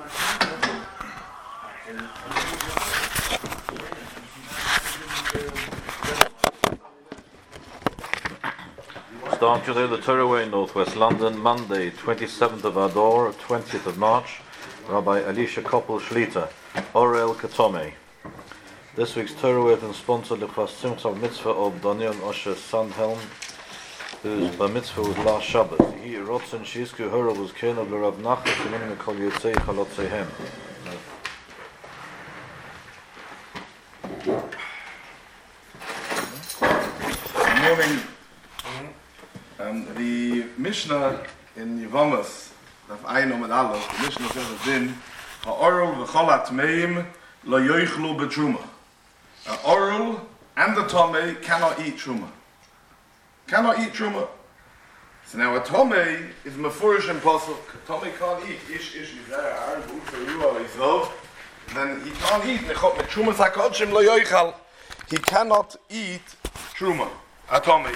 Start today the Torah Way, Northwest London, Monday, 27th of Adar, 20th of March. Rabbi Elisha Koppel Shlita, Orel Katome. This week's Torah Way has been sponsored by Simcha Mitzvah of Daniel Osher Sandhelm, whose bar mitzvah was last Shabbat. He Rotzen Shizku Hura was Ken of the Rav Nachman Keminim Kol Yotzei Chalotzeihem. Morning. The Mishnah in Yevamos, Daf Ein Amud Aleph, the Mishnah says a din, ha'orul v'chol ha'tmeim lo yoichlu b'truma. Orul and the tomei cannot eat truma. Cannot eat truma. So now a tomei is mefurish in pasuk. Tomei can't eat ish mizera arbu teruah izov. Then he can't eat nechot truma sakodshim lo yoichal. He cannot eat truma. A tomei.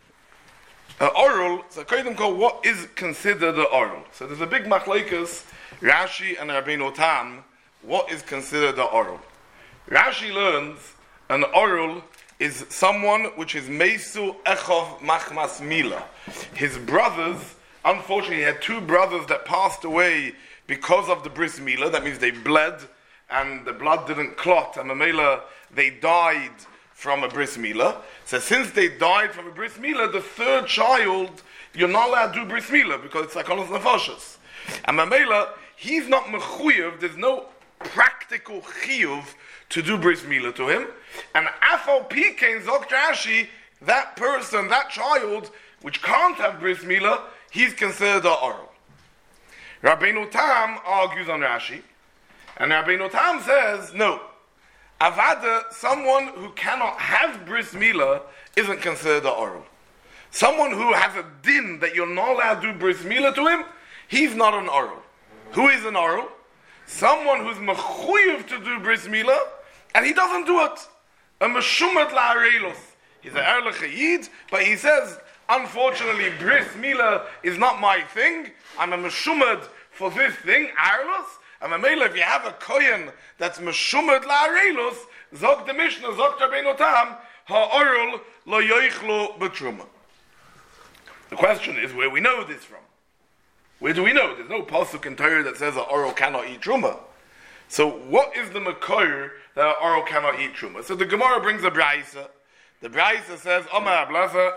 Orul, so Kodim call what is considered the orul. So there's a big machlokes, Rashi and Rabbeinu Tam, what is considered the orul. Rashi learns an orul is someone which is Meisu Echov Machmas Mila. His brothers, unfortunately he had two brothers that passed away because of the bris Mila, that means they bled and the blood didn't clot and Mamela they died from a bris milah. So since they died from a bris milah, the third child, you're not allowed to do bris milah because it's like Sakonos Nefashos. And Mamela, he's not mechuyev, there's no practical chiyuv to do bris milah to him. And Afal Pikein Zok Rashi, that person, that child, which can't have bris milah, he's considered a oral. Rabbeinu Tam argues on Rashi, and Rabbeinu Tam says, no, Avada, someone who cannot have bris milah isn't considered a oral. Someone who has a din that you're not allowed to do bris milah to him, he's not an oral. Who is an oral? Someone who's mechuyev to do bris milah, and he doesn't do it. A meshumat la'arelos. He's an erlich yid, but he says, unfortunately, bris milah is not my thing. I'm a meshumat for this thing, arelos. And Mamela, if you have a kohen that's meshumed la'arelos, zog the Mishnah, zog Rabbeinu Tam, ha'orul lo yoichlu b'truma. The question is where we know this from. Where do we know? There's no pasuk in Torah that says a oral cannot eat truma. So what is the makor that a oral cannot eat truma? So the Gemara brings a braysa. The braysa says, Omer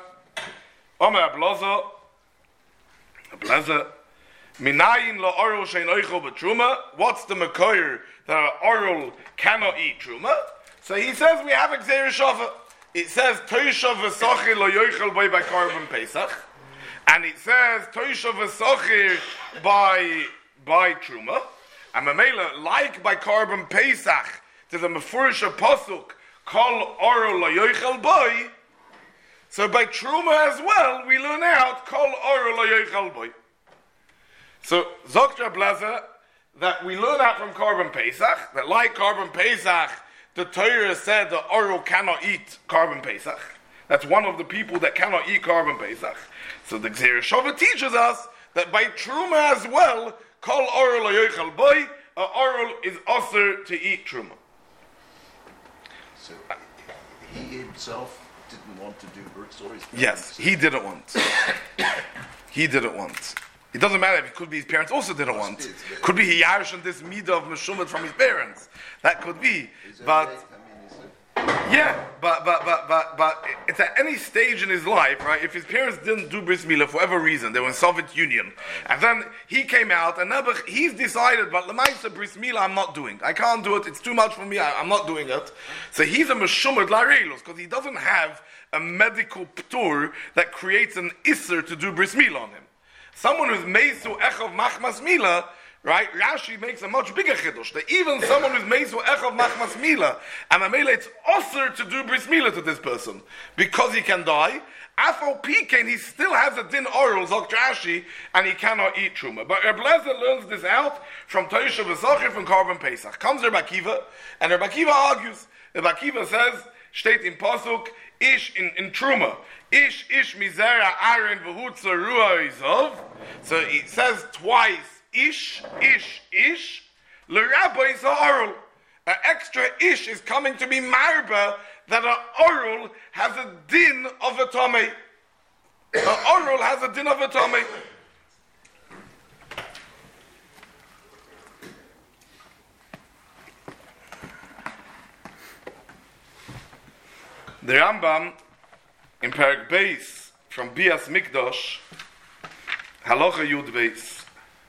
ablaza, Minayin la oral shein oichel b'truma. What's the makor that oral cannot eat truma? So he says we have a gzeira shava. It says toisha v'sochir lo yoichel by korban pesach, and it says toisha v'sochir by truma. And Mamela, like by korban pesach, there's a mefurish pasuk kol oral lo yoichel boy. So by truma as well, we learn out kol oral lo yoichel boy. So, Zoktra Blaza, that we learn out from Korban Pesach, that like Korban Pesach, the Torah said the oral cannot eat Korban Pesach. That's one of the people that cannot eat Korban Pesach. So the Gzeira Shava teaches us that by Truma as well, Kol oral yoichal boy, a oral is osir to eat Truma. So, he himself didn't want to do birth or his parents? Yes, he didn't want. He didn't want. It doesn't matter if it could be his parents also didn't want. Yeah. Could be he yarshan this midah of meshumet from his parents. That could be. But yeah, but it's at any stage in his life, right? If his parents didn't do bris milah for whatever reason, they were in Soviet Union, and then he came out, and now he's decided, but l'maisa bris milah I'm not doing. I can't do it. It's too much for me. I'm not doing it. So he's a meshumet la'reilos because he doesn't have a medical ptur that creates an isser to do bris milah on him. Someone who's meisu echov machmas mila, right? Rashi makes a much bigger chiddush. That even someone who's meisu echov machmas mila, and Mamela, it's osir to do bris mila to this person because he can die. Afal Pikein, he still has a din oral zok Rashi, and he cannot eat truma. But Reb Lezer learns this out from Toisha v'Socher from Korban Pesach. Comes Reb Akiva, and Reb Akiva argues. Reb Akiva says, steht in pasuk ish in truma. Ish mizera aren v'hutza ruah izov. So it says twice ish, l'rabbeis ha'orul. An extra ish is coming to be marba that an orul has a din of a tomei. An orul has a din of a tomei. The Rambam in Perek Beis from Bias Mikdash, Halacha Yud Beis.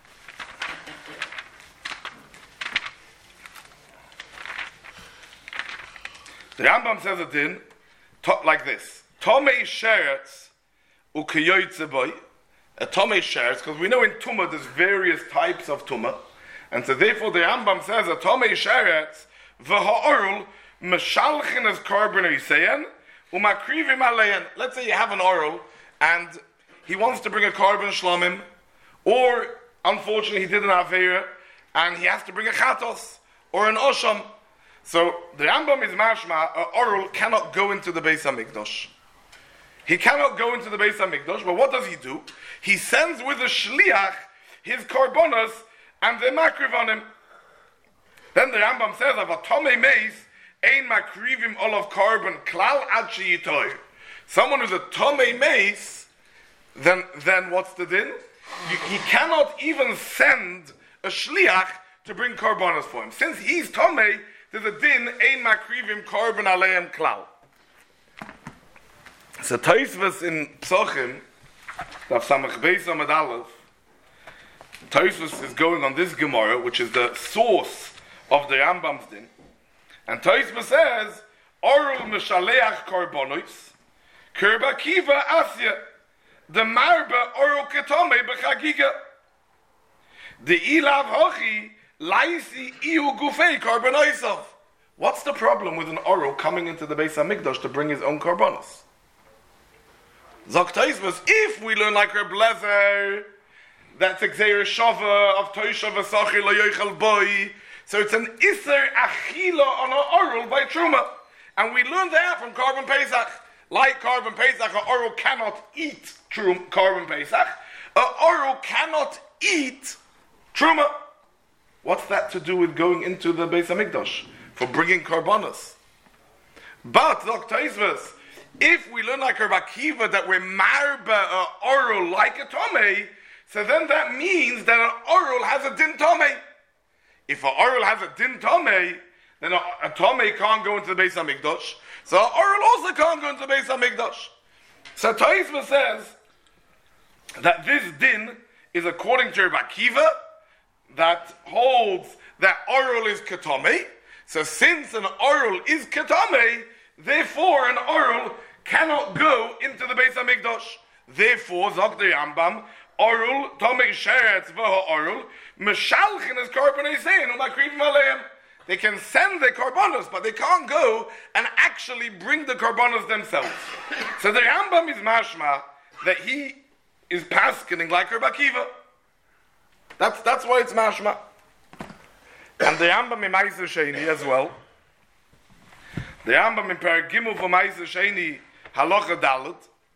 The Rambam says it in like this: Tomei sheretz u'kiyoytze boy. A tomei sheretz, because we know in Tumah there's various types of Tumah, and so therefore the Rambam says a tomei sheretz v'ha'orul meshalchin as korban yiseyan u'makrivim aleyan. Let's say you have an orul and he wants to bring a korban shlomim, or unfortunately he did an avera and he has to bring a chatos or an osham. So the Rambam is mashma, orul cannot go into the Beis HaMikdash. He cannot go into the Beis HaMikdash, but what does he do? He sends with a shliach his korbanos and they makriv on him. Then the Rambam says, of a tomei meis, ein makrivim olav korban klal ad sheyitoy. Someone who's a tomei meis, then what's the din? He cannot even send a shliach to bring korbanos for him. Since he's tomei, there's a din, ein makrivim korban aleim klal. So Tosfos in Psochim, Daf Samach Beis Amud Aleph, Tosfos is going on this Gemara, which is the source of the Rambam's din. And Tosfos says, Orul Meshaleach Korbanos, Kerba Kiva Asya, the Marba Orul Ketome Bechagiga, the Ilav Hochi, Laisi Iu Gufei Korbanosov. What's the problem with an Orul coming into the Beis HaMikdash to bring his own Korbanos? Zok Tosfos, if we learn like Reb Lezer, that's a Gzeir Shava of Toisha V'Sachi Lo Yochel Boi, so it's an Iser Achila on an Orul by Truma. And we learn that from Korban Pesach. Like Korban Pesach, an Orul cannot eat Korban Pesach. An Orul cannot eat Truma. What's that to do with going into the Beis HaMikdash? For bringing Korbanos. But, Zok Tosfos, if we learn like Rabbi Akiva that we're marba orul like a tomei, so then that means that an orul has a din tomei. If an orul has a din tomei, then a tomei can't go into the Beis HaMikdash. So an orul also can't go into the Beis HaMikdash. So Tosfos says that this din is according to Rabbi Akiva that holds that orul is ketomei. So since an orul is ketomei, therefore an orul cannot go into the Beis HaMikdash. Therefore, Zok the Rambam, orul tomei sheretz v'ha orul meshalchin as korban yisein u'makrivim aleim. They can send their korbanos, but they can't go and actually bring the korbanos themselves. So the Rambam is mashma that he is paskening like Rabbi Akiva. That's why it's mashma. And the Rambam in Ma'aser Sheni as well. The Rambam in Perek Gimel for Ma'aser Sheni Halacha Dalet.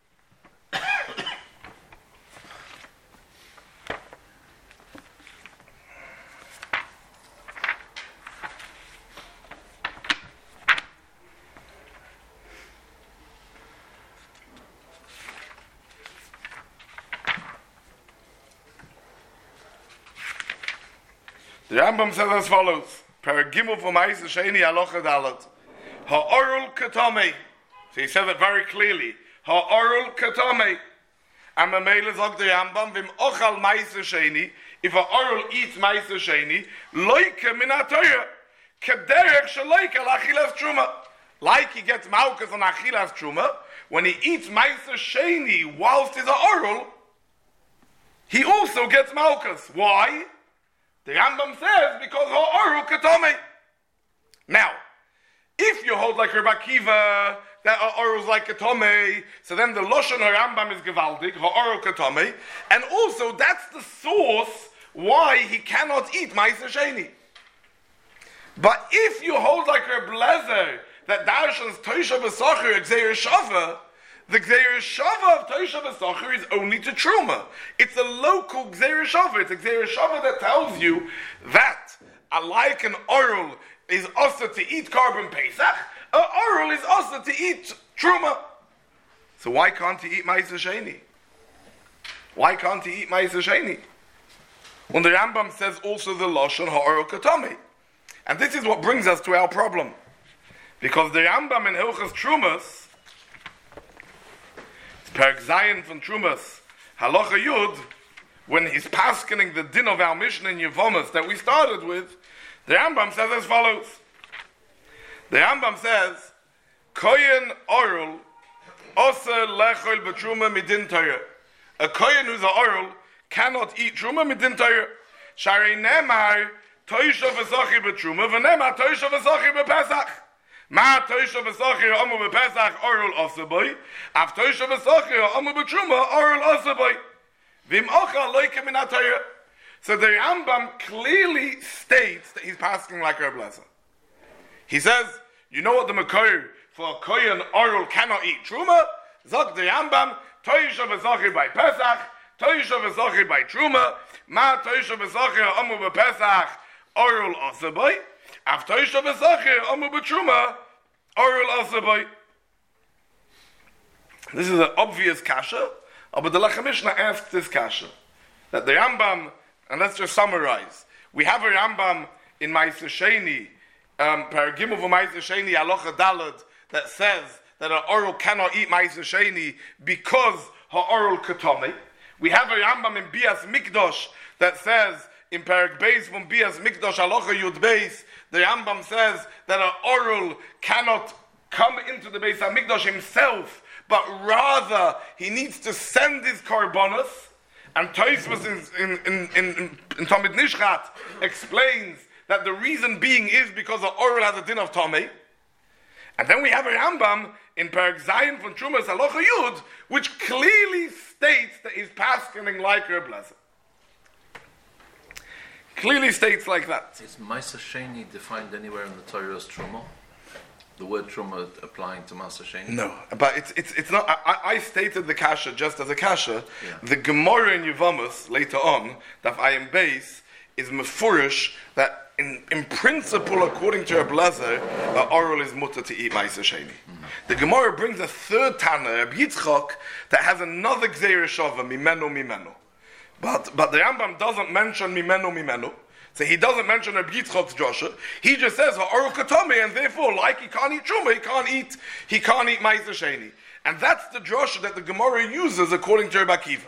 The Rambam says as follows: Perek Gimel for Ma'aser Sheni Halacha Dalet. Ha'orul ketomei. So he said it very clearly. Ha'orul ketomei. And Mamela zog the Rambam v'im ochal Ma'aser Sheni. If ha'orul eats Ma'aser Sheni, loike min ha'Torah kederech shaloike l'achilas truma. Like he gets malchus on achilas truma, when he eats Ma'aser Sheni whilst he's ha'orul, he also gets malchus. Why? The Rambam says because ha'orul ketomei. Now, if you hold like Rabbi Akiva that ha'orul is like ketomei, so then the Lashon Rambam is gevaldik, ha'orul ketomei, and also that's the source why he cannot eat Ma'aser Sheni. But if you hold like Reb Lezer that Darshan's Toisha V'Sacher Gzeir Shava, the Gzeir Shava of Toisha V'Sacher is only to Truma. It's a local Gzeir Shava. It's a Gzeir Shava that tells you that like an oral is also to eat carbon Pesach, an oral is also to eat Truma. So why can't he eat Ma'aser Sheni? Why can't he eat Ma'aser Sheni? And the Rambam says also the Lashon Ha'oral Katami. And this is what brings us to our problem. Because the Rambam in Hilchas Trumas, Perek Zayin von Trumas, Halacha Yud, when he's paskening the din of our mission in Yevamos that we started with, the Rambam says as follows. The Rambam says, Kohen Oral, Oser Lechol B'Truma Midin Torah. A Kohen who's an Oral cannot eat Truma Midin Torah. Sharei Nemar, Toisha V'Zochi B'Truma, V'Nemar Toisha V'Zochi B'Pesach. Ma Toisha V'Zochi Omu B'Pesach Oral Oser Boy, Av Toisha V'Zochi Omu B'Truma Oral Oser Boy. V'im Ocha Loike Min HaTorah. So the Rambam clearly states that he's passing like Reb Lezer. He says, you know what the Makor for a Kohen Oral cannot eat Truma? Zog the Rambam, Toisha V'Zochi by Pesach, Toisha V'Zochi by Truma, Ma Toisha V'Zochi Omu B'Pesach Oral Oser Boy, Av Toisha V'Zochi Omu B'Truma Oral Oser Boy. This is an obvious kasha, but the Lechem Mishnah asks this kasha, that the Rambam, and let's just summarize. We have a Rambam in Ma'aser Sheni, Perek Gimel v'Ma'aser Sheni, Halacha Daled, that says that an oral cannot eat Ma'aser Sheni because her oral katome. We have a Rambam in Bias Mikdosh that says in Perek Beis from Bias Mikdosh Halacha Yud Beis, the Rambam says that an oral cannot come into the Beis HaMikdosh himself, but rather he needs to send his korbanos. And Tosfos in Talmud Nishchat explains that the reason being is because the oral has a din of Tomei. And then we have a Rambam in Perek Zayin from Trumas Halacha Yud, which clearly states that he's paskening like Reb Lezer. Clearly states like that. Is Ma'aser Sheni defined anywhere in the Torah as Truma? The word Truma applying to Ma'aser Sheni? No, but it's not. I stated the kasha just as a kasha. Yeah. The Gemara in Yevamos later on, Daf Ayin Beis, is mefurish that in principle, according to Reb Lezer, oral is mutter to eat Ma'aser Sheni. The Gemara brings a third Tana, Reb Yitzchak, that has another Gzeira Shava, mimenu. But the Rambam doesn't mention mimenu. So he doesn't mention Reb Yitzchak's drasha. He just says ha'oral katome, and therefore, like he can't eat truma, he can't eat Ma'aser Sheni. And that's the drasha that the Gemara uses according to Reb Akiva.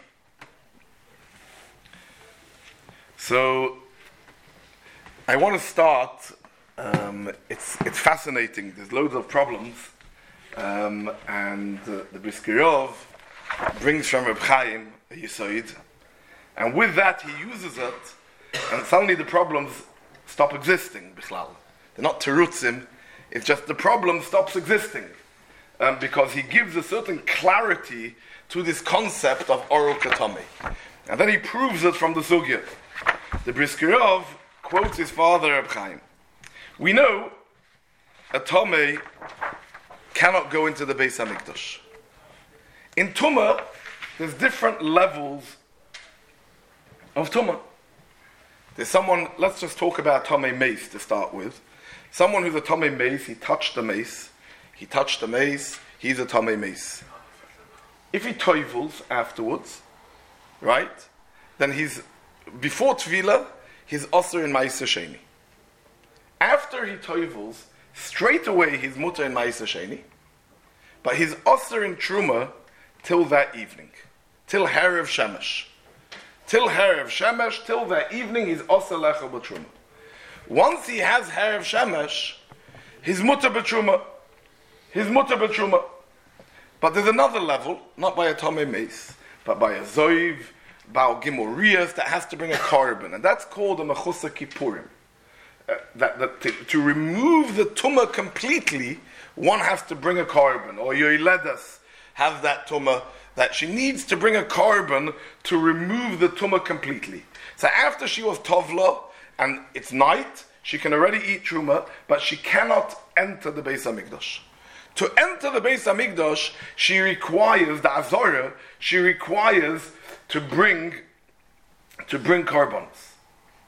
So I want to start. It's fascinating. There's loads of problems, and the Brisker Rov brings from Reb Chaim a Yisoid, and with that he uses it. And suddenly the problems stop existing, Bichlal. They're not terutzim, it's just the problem stops existing. Because he gives a certain clarity to this concept of oral katame. And then he proves it from the sugya. The Brisker Rov quotes his father, Reb Chaim. We know a Tomei cannot go into the Beis HaMikdash. In Tumah, there's different levels of Tumah. There's someone, let's just talk about Tomei Mace to start with. Someone who's a Tomei Mace, he touched the mace, he's a Tomei Mace. If he toivels afterwards, right, then he's, before Tvila, he's Osir in Ma'aser Sheni. After he toivels, straight away he's mutter in Ma'aser Sheni, but he's Osir in Truma till that evening, till Harav Shemesh. Till Harav Shemesh, till that evening, he's Osir Lecha B'Truma. Once he has Harav Shemesh, he's mutter B'Truma. But there's another level, not by a Tomei Mace, but by a Zoiv, Baal Gimel Riyas, that has to bring a korban, and that's called a Mechusa Kippurim. To remove the Tumah completely, one has to bring a korban, or Yoiledas have that Tumah, that she needs to bring a korban to remove the tumah completely. So after she was tovla and it's night, she can already eat truma, but she cannot enter the Beis HaMikdash. To enter the Beis HaMikdash, she requires the azora. She requires to bring korbanos.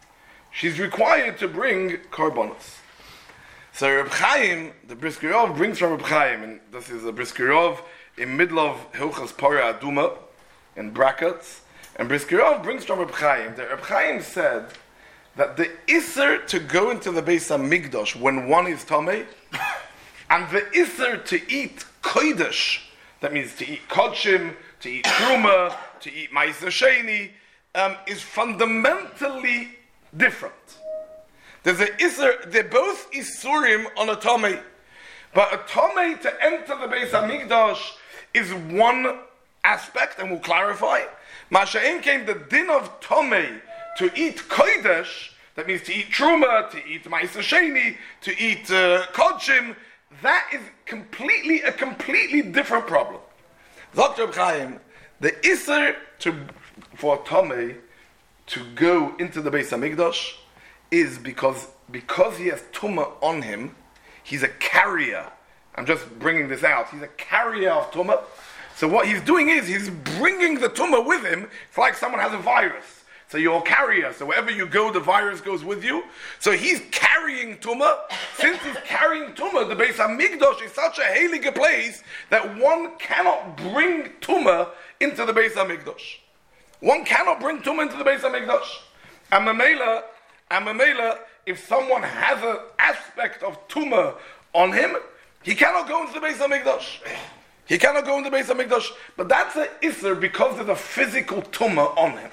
she's required to bring korbanos. So Reb Chaim, the Brisker Rov, brings from Reb Chaim, and this is a Brisker Rov in middle of Hilchas Parah Aduma, in brackets, and Brisker Rov brings from Reb Chaim. The Reb Chaim said that the Isser to go into the Beis HaMikdash when one is Tamei, and the Isser to eat Kodesh, that means to eat Kodshim, to eat Truma, to eat Ma'aser Sheni, is fundamentally different. There's a Isser, they're both Isurim on a Tamei, but a Tamei to enter the Beis HaMikdash is one aspect, and we'll clarify. Masha'im came the din of Tamei to eat Kodesh, that means to eat Truma, to eat Ma'aser Sheni, to eat Kodshim, that is a completely different problem. Dr. Reb Chaim, the Isser for Tamei to go into the Beis HaMikdash is because he has Tumah on him, he's a carrier. I'm just bringing this out. He's a carrier of Tumah. So what he's doing is he's bringing the Tumah with him. It's like someone has a virus. So you're a carrier. So wherever you go, the virus goes with you. So he's carrying Tumah. Since he's carrying Tumah, the Beis HaMikdash is such a heilige place that one cannot bring Tumah into the Beis HaMikdash. One cannot bring Tumah into the Beis HaMikdash. And Mamela, if someone has an aspect of Tumah on him, he cannot go into the Beis HaMikdash. He cannot go into the Beis HaMikdash. But that's an Isser because there's a physical Tumah on him.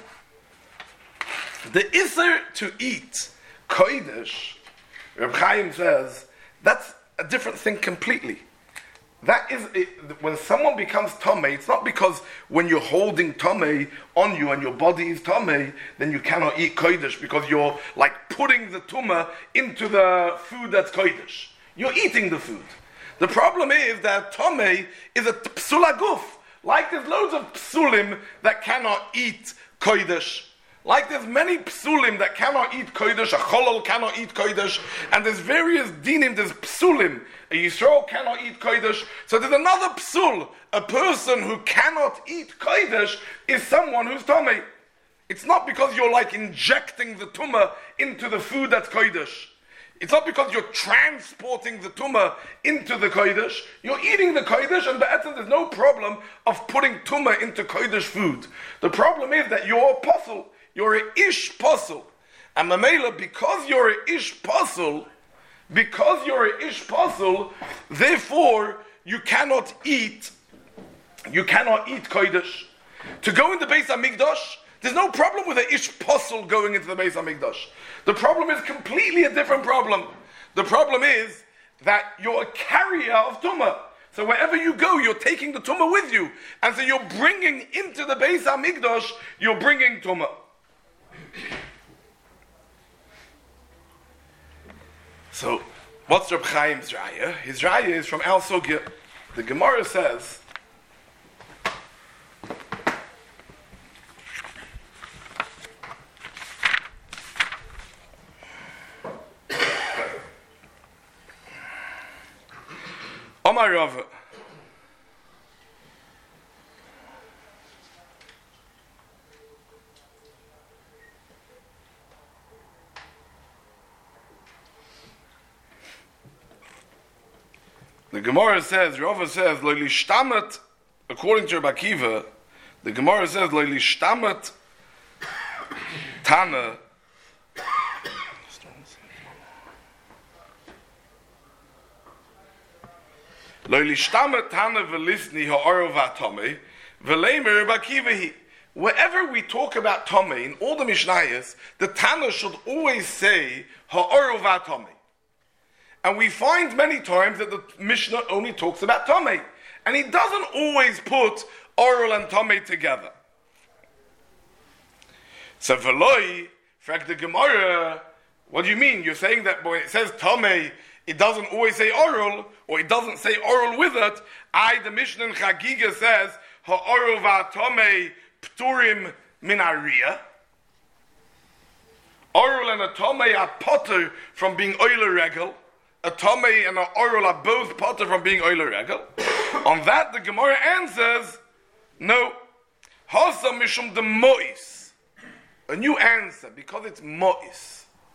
The Isser to eat Kodesh, Reb Chaim says, that's a different thing completely. That is, when someone becomes Tamei, it's not because when you're holding Tamei on you and your body is Tamei, then you cannot eat Kodesh because you're like putting the Tumah into the food that's Kodesh. You're eating the food. The problem is that Tamei is a Psul Aguf. Like there's loads of Psulim that cannot eat Kodesh. Like there's many psulim that cannot eat kodesh, a cholol cannot eat kodesh, and there's various dinim, there's psulim, a Yisrael cannot eat kodesh, so there's another psul, a person who cannot eat kodesh is someone who's tamei. It's not because you're like injecting the tumah into the food that's kodesh. It's not because you're transporting the tumah into the kodesh. You're eating the kodesh, and there's no problem of putting tumah into kodesh food. The problem is that you're a apostle. You're an ish puzzle. And Mamela, because you're an ish puzzle, therefore you cannot eat kodesh. To go in the Beis HaMikdash, there's no problem with an ish puzzle going into the Beis HaMikdash. The problem is completely a different problem. The problem is that you're a carrier of Tumah. So wherever you go, you're taking the Tumah with you. And so you're bringing into the Beis HaMikdash, you're bringing Tumah. So, what's Reb Chaim's Raya? His Raya is from Al Sugya. The Gemara says, Omar Rav, the Gemara says, Rava says, Lo lishtamet, according to Rabbi Akiva, the Gemara says, Lo lishtamet Tana. Lo lishtamet Tana v'lisni ha'oro v'atomei, v'leimer Rabbi Akiva hi. Wherever we talk about Tomei, in all the Mishnayos, the Tana should always say ha'oro v'atomei. And we find many times that the Mishnah only talks about Tamei. And he doesn't always put oral and Tamei together. So Veloi, fact the Gemara, what do you mean? You're saying that when it says Tamei, it doesn't always say oral, or it doesn't say oral with it. The Mishnah in Chagiga says, Ha'oral va'atomei pturim min ariyah. Oral and a Tamei are potter from being oiler regel. A Tamei and an oral are both potter from being oiler regel. On that, the Gemara answers, no. Hasa mishum de mois. A new answer, because it's mois.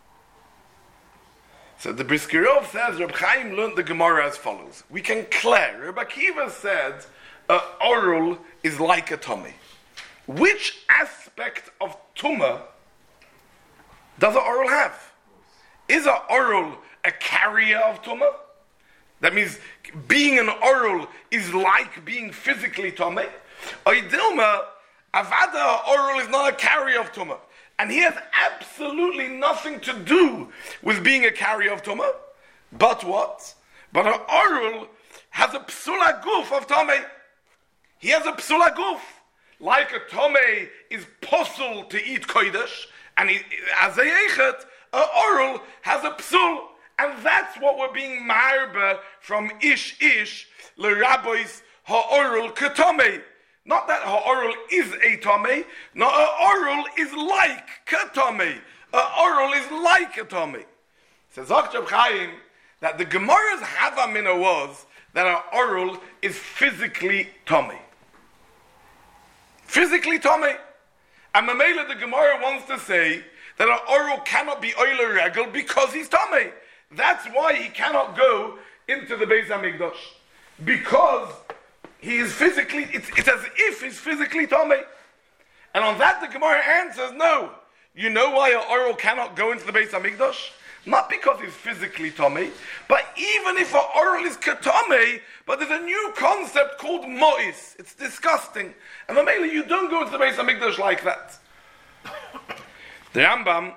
So the Brisker Rov says, Reb Chaim learned the Gemara as follows. We can clear. Reb Akiva said, oral is like a tummy. Which aspect of tumah does an oral have? Is an oral a carrier of tumah? That means being an oral is like being physically tumah. Oidilma, avada oral is not a carrier of tumah. And he has absolutely nothing to do with being a carrier of tumah. But what? But an oral has a psula guf of tumah. He has a psula guf. Like a tumah is possible to eat kodesh, and as a yechet, an oral has a psul. And that's what we're being marba from ish l'rabbis ha'oral ketomei. Not that ha'oral is a tomei, no, ha'oral is like ketomei. Ha'oral is like a tomei. Says Dr. Chaim that the Gemara's havamina was that ha'oral is physically tomei. Physically tomei. And Mamela the Gemara wants to say that an oral cannot be oiler regel because he's tomei. That's why he cannot go into the Beis HaMikdash. Because he is physically, it's as if he's physically tomei. And on that the Gemara answers, no. You know why an oral cannot go into the Beis HaMikdash? Not because he's physically tomei, but even if an oral is ketomei, but there's a new concept called mo'is. It's disgusting. And Mamela, you don't go into the Beis HaMikdash like that. The Rambam.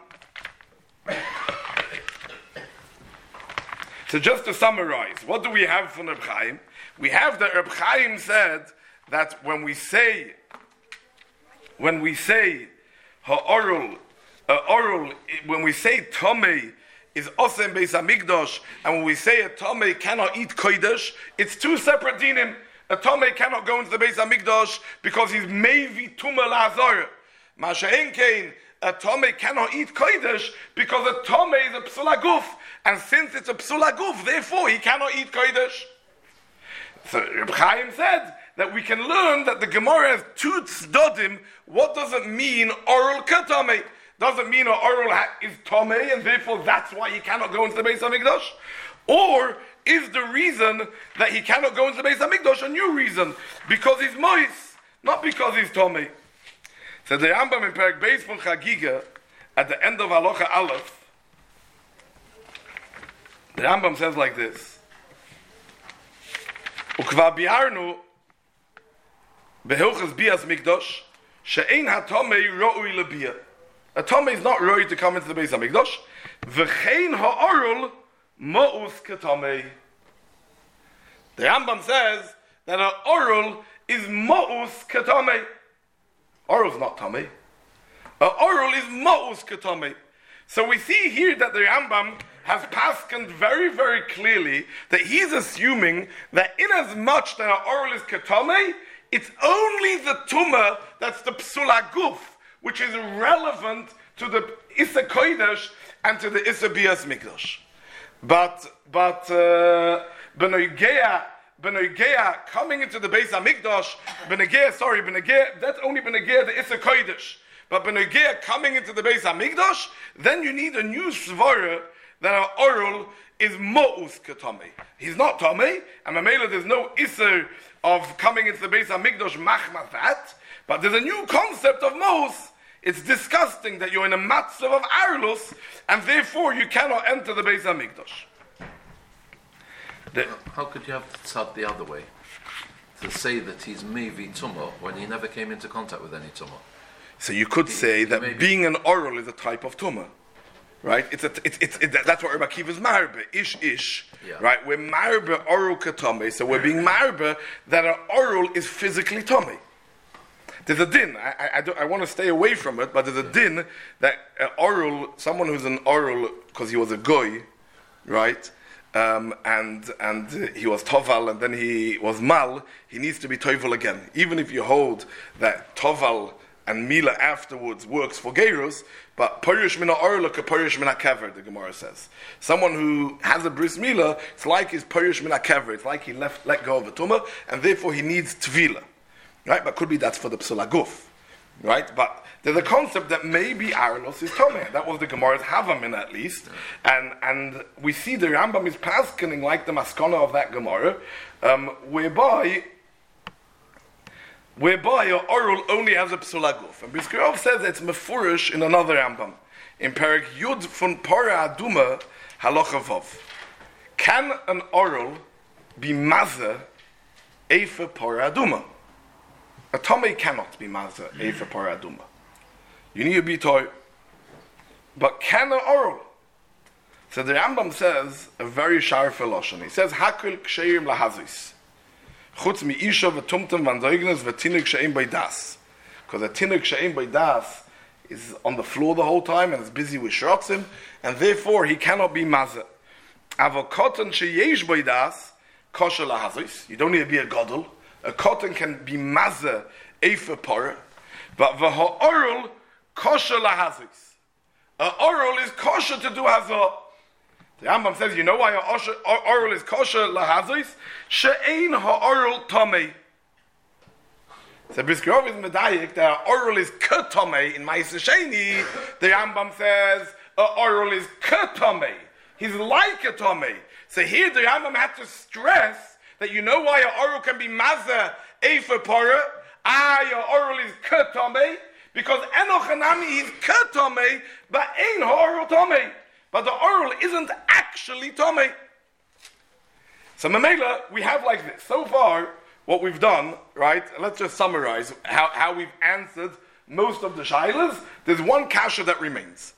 So just to summarize, what do we have from Reb Chaim? We have that Reb Chaim said that when we say ha'oral, when we say tomei is osem beis hamikdash, and when we say a tomei cannot eat kodesh, it's two separate dinim. A tomei cannot go into the beis hamikdash because he's mevi tumah la'azor. Masha'en kein, a tomei cannot eat kodesh because a tomei is a psula guf, and since it's a psula guf, therefore he cannot eat kodesh. So Reb Chaim said that we can learn that the Gemara has two tzdodim. What does it mean oral katomei? Does it mean oral is tomei and therefore that's why he cannot go into the Beis HaMikdash? Or is the reason that he cannot go into the Beis HaMikdash a new reason? Because he's mois, not because he's tomei. So the Rambam in Perek Beis from Chagiga, at the end of Halacha Aleph, the Rambam says like this: Ukva biarnu behilchas bias mikdash she'ein hatomei ro'ui lebia. A tomei is not ro'ui to come into the Beis HaMikdash. V'chein ha'orul mo'us ketomei. The Rambam says that an orul is mo'us ketomei. Orul is not tomei. An orul is mo'us ketomei. So we see here that the Rambam has paskened very, very clearly that he's assuming that in as much that an oral is ketomei, it's only the tumah that's the psula guf, which is relevant to the Issa Kodesh and to the Issa Bias Mikdash. But Benoigea coming into the Beis HaMikdash, Benoigea, that's only Benoigea the Issa Kodesh. But Benoigea coming into the Beis HaMikdash, then you need a new svara that our oral is mo'us ketomei. He's not tomei, and Mamela there's no iser of coming into the Beis HaMikdash machma that, but there's a new concept of mo'us. It's disgusting that you're in a matzav of arlus, and therefore you cannot enter the Beis HaMikdash. How could you have the tzad the other way? To say that he's mevi tumah when he never came into contact with any tumah. So you could say that being an oral is a type of tumah. Right? That's what Rebbe Akiva is marbe. Ish. Yeah. Right? We're marbe oral katome. So we're being marbe that an oral is physically tomei. There's a din. I want to stay away from it, but there's a din that an oral, someone who's an oral because he was a goy, right? And he was toval and then he was mal, he needs to be toval again. Even if you hold that toval and mila afterwards works for gerus, but parish mina orla ka parish mina kever, the Gemara says. Someone who has a bris mila, it's like his parish mina kever. It's like he let go of the tumah, and therefore he needs tvila, right? But could be that's for the psula guf. Right? But there's a concept that maybe Arlos is Tomei. That was the Gemara's Havamin at least. And we see the Rambam is paskening like the Maskana of that Gemara, whereby a oral only has a Psula Guf. And Brisker says it's Mefurish in another Rambam. In Perek Yud von Para Aduma, Halacha Vav. Can an oral be Mazeh Eifa Para Aduma? A Tomei cannot be Mazeh Eifa Para Aduma. You need to be toy. But can an oral? So the Rambam says a very sharp philosophy. He says, Hakul Ksheim Lahazis. Chutz mi isha v'tumtum v'andoignes v'tinuk she'im b'das. Because a tinuk she'im b'das is on the floor the whole time and is busy with shrotzim, and therefore he cannot be mazeh. Avokotan she'yesh b'das kosher lahazis. You don't need to be a gadol. A cotton can be mazeh eifa parah, but v'ha'orul kosher lahazis. A oral is kosher to do hazah. The Rambam says, you know why oral is kosher lahazis? She'ein ha'oral tomei. So Brisker is medayik that oral is ketomei in Ma'aser Sheni. The Rambam says oral is ketomei. He's like a tomei. So here the Rambam had to stress that you know why oral can be mazeh eifa parah. Your oral is ketomei because enochanami is ketomei, but ein ha'oral tomei. But the oral isn't actually Tomei. So Mamela, we have like this. So far, what we've done, right? Let's just summarize how we've answered most of the shaylas. There's one kasha that remains.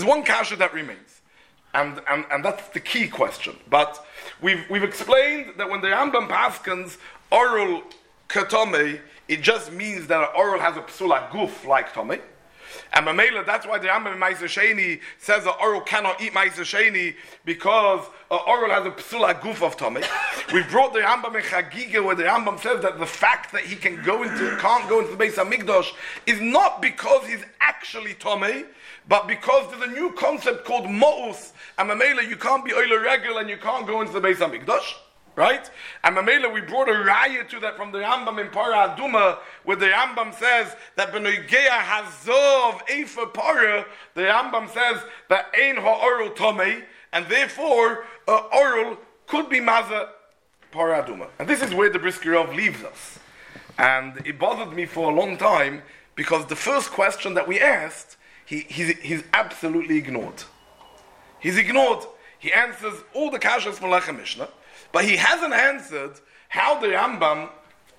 And that's the key question. But we've explained that when the Rambam paskins oral katomei, it just means that an oral has a psula guf like Tomei. And Mamela, that's why the Rambam in Ma'aser Sheni says the oral cannot eat Ma'aser Sheni because oral has a psula guf of Tomei. We brought the Rambam in Chagiga where the Rambam says that the fact that he can't go into the Beis Hamikdash is not because he's actually Tomei, but because there's a new concept called Mo'us. And Mamela, you can't be Oile Regel and you can't go into the Beis Hamikdash. Right? And Mamela, we brought a raya to that from the Rambam in Para Aduma, where the Rambam says that Benoigeya Hazov Eifa Para, the Rambam says that Ein Ha'oral Tomei, and therefore oral could be Mazeh Para Aduma. And this is where the Briskerov leaves us. And it bothered me for a long time, because the first question that we asked, he's absolutely ignored. He's ignored. He answers all the kashas from Lechem Mishnah, but he hasn't answered how the Rambam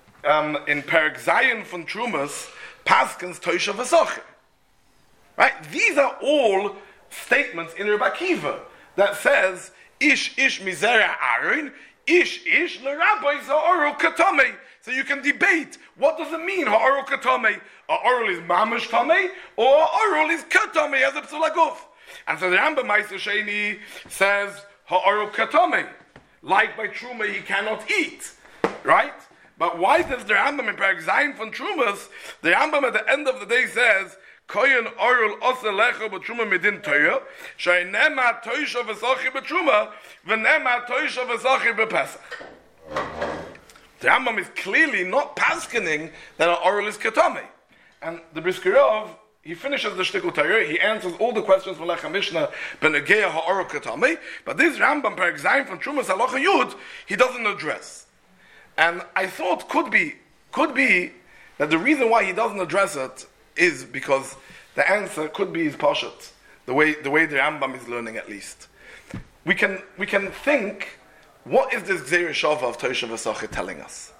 in Perek Zayin von Trumas paskins Toisha v'Socher. Right? These are all statements in Rebbe Akiva that says ish mizera Aaron, ish l'rabbi ha'oral katomei. So you can debate what does it mean ha'oral katomei? Ha'oral is mamash tomei or ha'oral is katomei as a psula guf. And so the Rambam Ma'aser Sheni says ha'oral katomei. Like by Truma, he cannot eat, right? But why does the Rambam in Perek Zayin von Trumas, the Rambam at the end of the day says, Koyen oral ose lecha b'truma midin toya, she'nema toisha v'sochi b'truma, v'nema toisha v'sochi b'pesach. The Rambam is clearly not paskening that an oral is ketame. And the Briskerov, he finishes the Shtikul Torah, he answers all the questions from Lechem Mishnah, Benegeya ha'oral ketame, but this Rambam, Perek Zayin from Trumas Halacha Yud, he doesn't address. And I thought could be that the reason why he doesn't address it is because the answer could be his Pashat, the way the Rambam is learning at least. We can think, what is this Gzeir Shava of Toisha v'Socher telling us?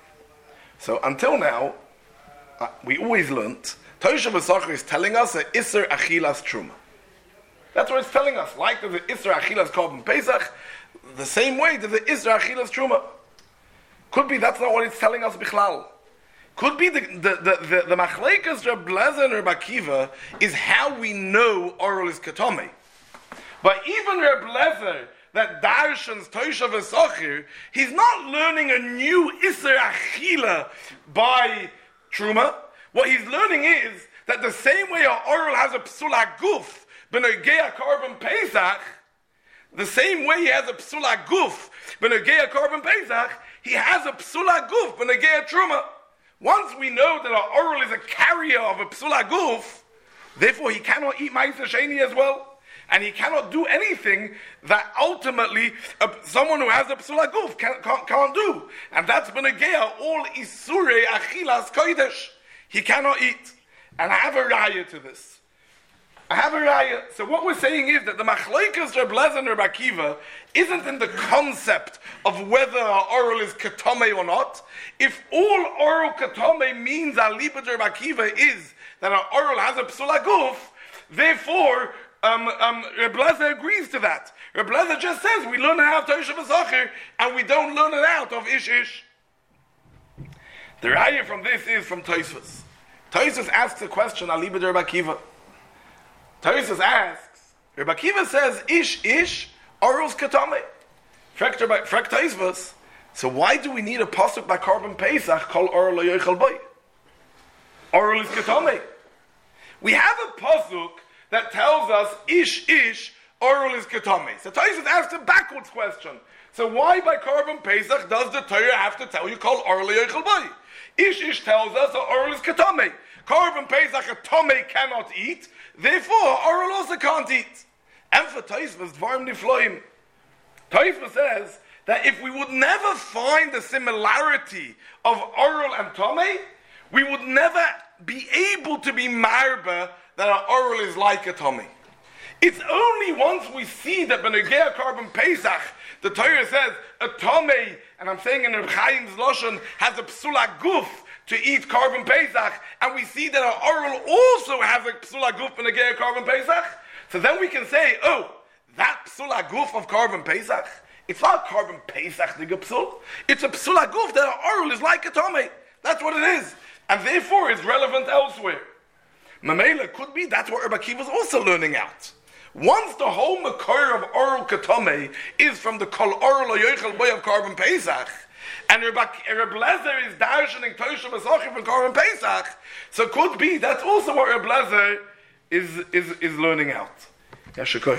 So until now, we always learnt Toisha v'Socher is telling us a Isser Achilas Truma. That's what it's telling us. Like there's the Isser Achilas Korban Pesach, the same way there's the Isser Achilas Truma. Could be that's not what it's telling us Bichlal. Could be the Machleikas Reb Lezer and Reb Akiva is how we know oral is Ketome. But even Reb Lezer, that Darshans Toisha v'Socher, he's not learning a new Isser Achila by Truma. What he's learning is that the same way our oral has a psula guf, b'negea korban Pesach, the same way he has a psula guf, b'negea korban Pesach, he has a psula guf, b'negea truma. Once we know that our oral is a carrier of a psula guf, therefore he cannot eat ma'aser sheni as well. And he cannot do anything that ultimately someone who has a psula guf can't do. And that's benegea all isurei achilas kodesh. He cannot eat. And I have a raya to this. So what we're saying is that the machlokes Reb Lezer and Reb Akiva isn't in the concept of whether our oral is ketome or not. If all oral ketome means aliba Reb Akiva is that our oral has a psula guf, therefore Reb Lezer agrees to that. Reb Lezer just says we learn it out of Tosha v'Sacher and we don't learn it out of Ish. The raya from this is from Tosfos. Tosfos asks a question, aliba Reb Akiva. Tosfos asks, Reb Akiva says, Ish, oral's ketame. Frek Tosfos, so why do we need a pasuk by Korban Pesach called oral lo yochel boy? Oral is ketame. We have a pasuk that tells us, Ish, oral is ketame. So Tosfos asks a backwards question. So why by Korban Pesach does the Torah have to tell you called oral lo yochel boy? Ish tells us that oral is ketame. Korban Pesach a tome cannot eat. Therefore, oral also can't eat. And for Tosfos, Dvarim Nifloim. Tosfos says that if we would never find the similarity of oral and tome, we would never be able to be marba that our oral is like a tome. It's only once we see that Benegea Korban Pesach, the Torah says a tome, and I'm saying in Reb Chaim's Lashon, has a psula guf to eat Korban Pesach, and we see that our oral also has a psula guf Benegea Korban Pesach, so then we can say, oh, that psula guf of Korban Pesach, it's not Korban Pesach the psul, it's a psula guf that our oral is like a tome. That's what it is, and therefore it's relevant elsewhere. Mamela could be that's what Reb Akiva is also learning out. Once the whole makor of oral ketame is from the kol oral or yochel boy of Korban Pesach, and Reb Lezer is darshaning Tosha v'Sacher from Korban Pesach, so could be that's also what Reb Lezer is learning out. Yashikoy.